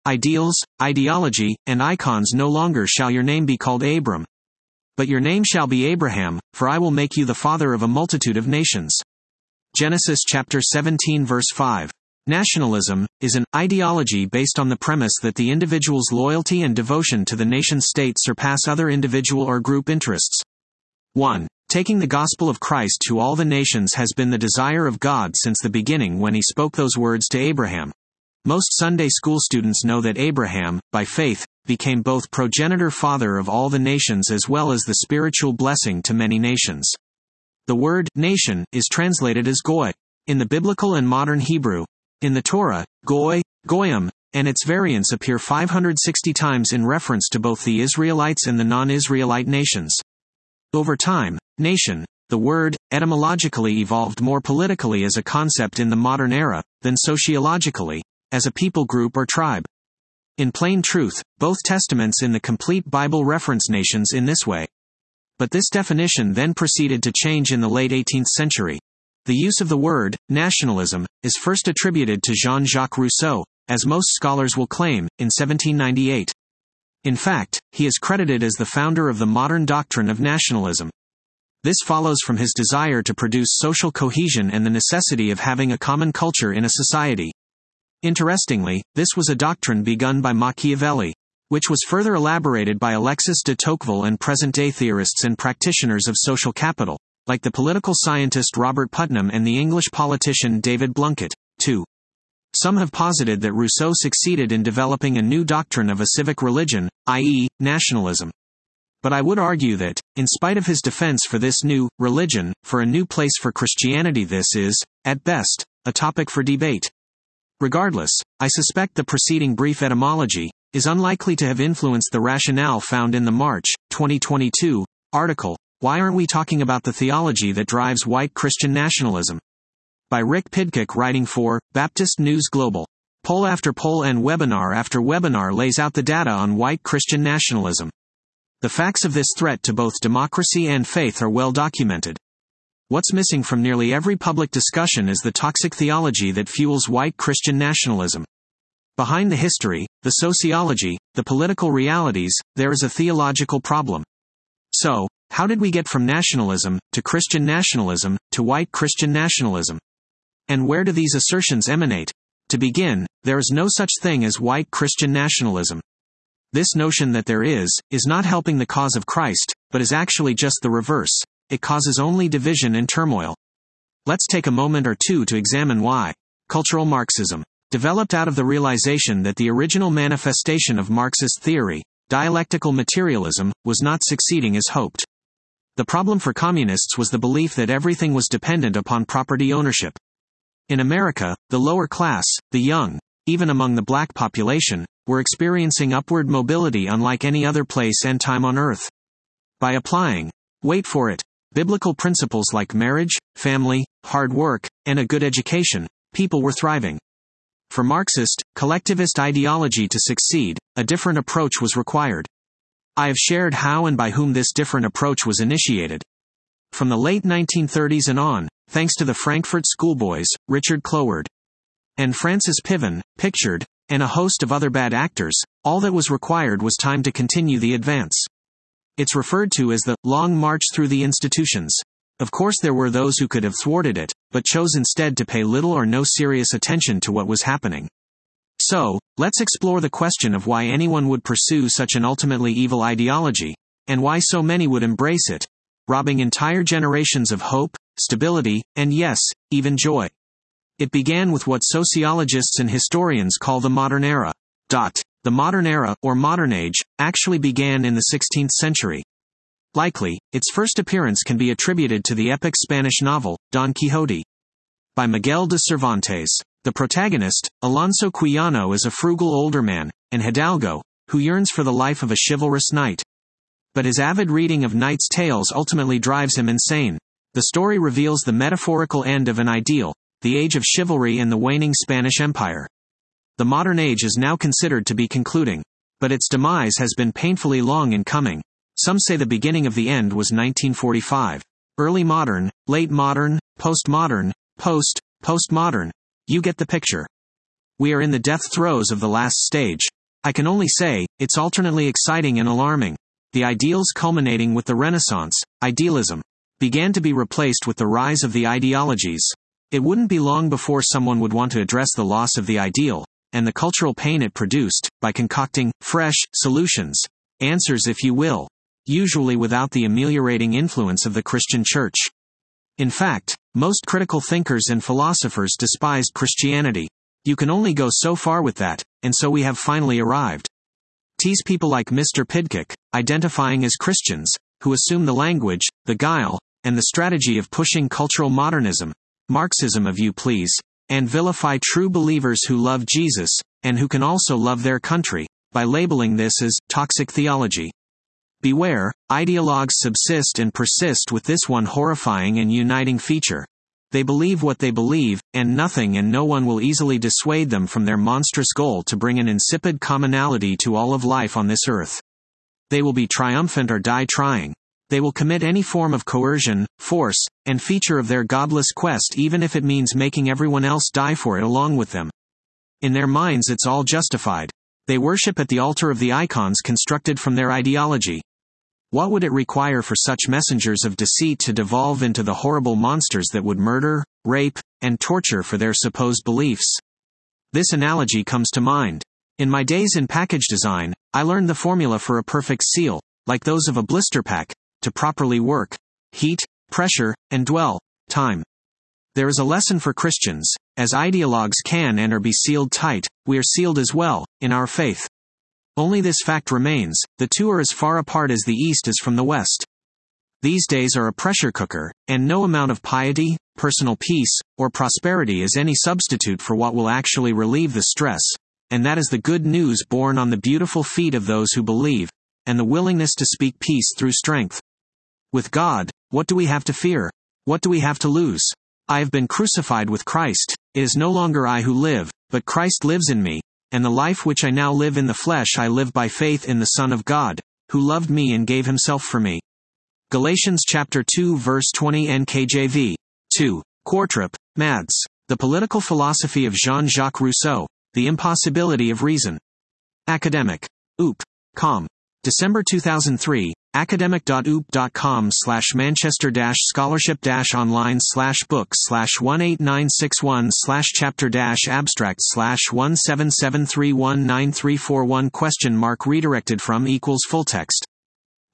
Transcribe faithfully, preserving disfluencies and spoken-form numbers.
ideals, ideology, and icons. No longer shall your name be called Abram, but your name shall be Abraham, for I will make you the father of a multitude of nations. Genesis chapter seventeen verse five. Nationalism is an ideology based on the premise that the individual's loyalty and devotion to the nation-state surpass other individual or group interests. one. Taking the gospel of Christ to all the nations has been the desire of God since the beginning when he spoke those words to Abraham. Most Sunday school students know that Abraham, by faith, became both progenitor father of all the nations as well as the spiritual blessing to many nations. The word nation is translated as goy in the biblical and modern Hebrew. In the Torah, goy, goyim, and its variants appear five hundred sixty times in reference to both the Israelites and the non-Israelite nations. Over time, nation, the word, etymologically evolved more politically as a concept in the modern era, than sociologically, as a people group or tribe. In plain truth, both testaments in the complete Bible reference nations in this way. But this definition then proceeded to change in the late eighteenth century. The use of the word, nationalism, is first attributed to Jean-Jacques Rousseau, as most scholars will claim, in seventeen ninety-eight. In fact, he is credited as the founder of the modern doctrine of nationalism. This follows from his desire to produce social cohesion and the necessity of having a common culture in a society. Interestingly, this was a doctrine begun by Machiavelli, which was further elaborated by Alexis de Tocqueville and present-day theorists and practitioners of social capital, like the political scientist Robert Putnam and the English politician David Blunkett, too. Some have posited that Rousseau succeeded in developing a new doctrine of a civic religion, that is, nationalism. But I would argue that, in spite of his defense for this new religion, for a new place for Christianity, this is, at best, a topic for debate. Regardless, I suspect the preceding brief etymology is unlikely to have influenced the rationale found in the March twenty twenty-two article, Why Aren't We Talking About the Theology That Drives White Christian Nationalism? By Rick Pidcock, writing for Baptist News Global. Poll after poll and webinar after webinar lays out the data on white Christian nationalism. The facts of this threat to both democracy and faith are well documented. What's missing from nearly every public discussion is the toxic theology that fuels white Christian nationalism. Behind the history, the sociology, the political realities, there is a theological problem. So, how did we get from nationalism, to Christian nationalism, to white Christian nationalism? And where do these assertions emanate? To begin, there is no such thing as white Christian nationalism. This notion that there is, is not helping the cause of Christ, but is actually just the reverse. It causes only division and turmoil. Let's take a moment or two to examine why. Cultural Marxism developed out of the realization that the original manifestation of Marxist theory, dialectical materialism, was not succeeding as hoped. The problem for communists was the belief that everything was dependent upon property ownership. In America, the lower class, the young, even among the black population, were experiencing upward mobility unlike any other place and time on earth. By applying, wait for it, biblical principles like marriage, family, hard work, and a good education, people were thriving. For Marxist, collectivist ideology to succeed, a different approach was required. I have shared how and by whom this different approach was initiated. From the late nineteen thirties and on, thanks to the Frankfurt schoolboys, Richard Cloward and Francis Piven, pictured, and a host of other bad actors, all that was required was time to continue the advance. It's referred to as the long march through the institutions. Of course there were those who could have thwarted it, but chose instead to pay little or no serious attention to what was happening. So, let's explore the question of why anyone would pursue such an ultimately evil ideology, and why so many would embrace it, robbing entire generations of hope, stability, and yes, even joy. It began with what sociologists and historians call the modern era. Dot. The modern era, or modern age, actually began in the sixteenth century. Likely, its first appearance can be attributed to the epic Spanish novel, Don Quixote, by Miguel de Cervantes. The protagonist, Alonso Quijano, is a frugal older man, an hidalgo, who yearns for the life of a chivalrous knight. But his avid reading of knights' tales ultimately drives him insane. The story reveals the metaphorical end of an ideal, the age of chivalry and the waning Spanish Empire. The modern age is now considered to be concluding, but its demise has been painfully long in coming. Some say the beginning of the end was nineteen forty-five. Early modern, late modern, postmodern, post, postmodern. You get the picture. We are in the death throes of the last stage. I can only say, it's alternately exciting and alarming. The ideals culminating with the Renaissance, idealism, began to be replaced with the rise of the ideologies. It wouldn't be long before someone would want to address the loss of the ideal, and the cultural pain it produced, by concocting fresh solutions, answers if you will, usually without the ameliorating influence of the Christian Church. In fact, most critical thinkers and philosophers despised Christianity. You can only go so far with that, and so we have finally arrived. Tease people like Mister Pidcock, identifying as Christians, who assume the language, the guile, and the strategy of pushing cultural modernism, Marxism if you please, and vilify true believers who love Jesus, and who can also love their country, by labeling this as toxic theology. Beware, ideologues subsist and persist with this one horrifying and uniting feature. They believe what they believe, and nothing and no one will easily dissuade them from their monstrous goal to bring an insipid commonality to all of life on this earth. They will be triumphant or die trying. They will commit any form of coercion, force, and feature of their godless quest even if it means making everyone else die for it along with them. In their minds it's all justified. They worship at the altar of the icons constructed from their ideology. What would it require for such messengers of deceit to devolve into the horrible monsters that would murder, rape, and torture for their supposed beliefs? This analogy comes to mind. In my days in package design, I learned the formula for a perfect seal, like those of a blister pack, to properly work: heat, pressure, and dwell time. There is a lesson for Christians. As ideologues can and are be sealed tight, we are sealed as well, in our faith. Only this fact remains: the two are as far apart as the East is from the West. These days are a pressure cooker, and no amount of piety, personal peace, or prosperity is any substitute for what will actually relieve the stress, and that is the good news borne on the beautiful feet of those who believe, and the willingness to speak peace through strength. With God, what do we have to fear? What do we have to lose? I have been crucified with Christ. It is no longer I who live, but Christ lives in me. And the life which I now live in the flesh I live by faith in the Son of God, who loved me and gave himself for me. Galatians chapter two verse twenty N K J V. two. Quartrip, Mads. The Political Philosophy of Jean-Jacques Rousseau. The Impossibility of Reason. Academic. oop dot com. December two thousand three, academic dot oop dot com slash Manchester dash scholarship dash online slash book slash one eight nine six one slash chapter dash abstract slash one seven seven three one nine three four one question mark redirected from equals full text.